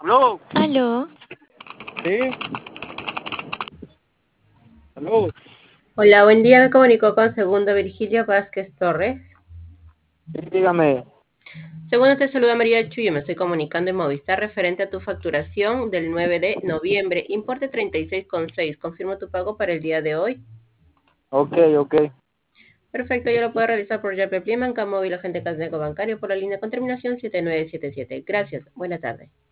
Aló, Aló, sí, aló, Hola, buen día. Me comunico con segundo Virgilio Vázquez Torres. sí, dígame. Segundo, te saluda María Chuyo. Me estoy comunicando en Movistar referente a tu facturación del 9 de noviembre. Importe 36,6. Confirmo tu pago para el día de hoy. Ok, ok. Perfecto, yo lo puedo realizar por Yappe Banca Móvil, agente Casneco Bancario, por la línea con terminación 7977. Gracias. Buena tarde.